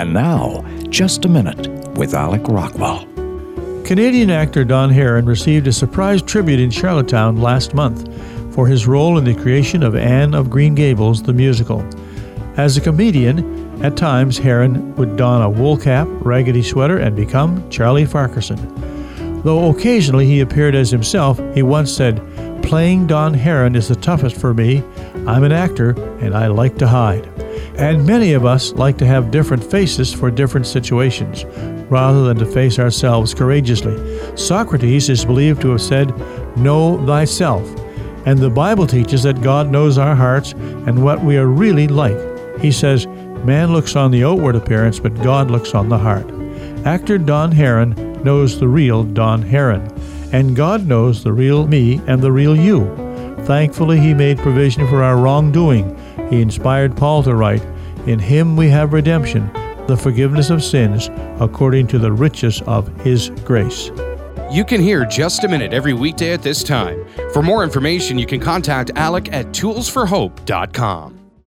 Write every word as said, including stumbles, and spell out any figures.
And now, Just a Minute with Alec Rockwell. Canadian actor Don Herron received a surprise tribute in Charlottetown last month for his role in the creation of Anne of Green Gables, the musical. As a comedian, at times Herron would don a wool cap, raggedy sweater, and become Charlie Farquharson. Though occasionally he appeared as himself, he once said, "Playing Don Herron is the toughest for me. I'm an actor, and I like to hide." And many of us like to have different faces for different situations, rather than to face ourselves courageously. Socrates is believed to have said, "Know thyself." And the Bible teaches that God knows our hearts and what we are really like. He says, "Man looks on the outward appearance, but God looks on the heart." Actor Don Herron knows the real Don Herron, and God knows the real me and the real you. Thankfully, He made provision for our wrongdoing. He inspired Paul to write, "In Him we have redemption, the forgiveness of sins, according to the riches of His grace." You can hear Just a Minute every weekday at this time. For more information, you can contact Alec at tools for hope dot com.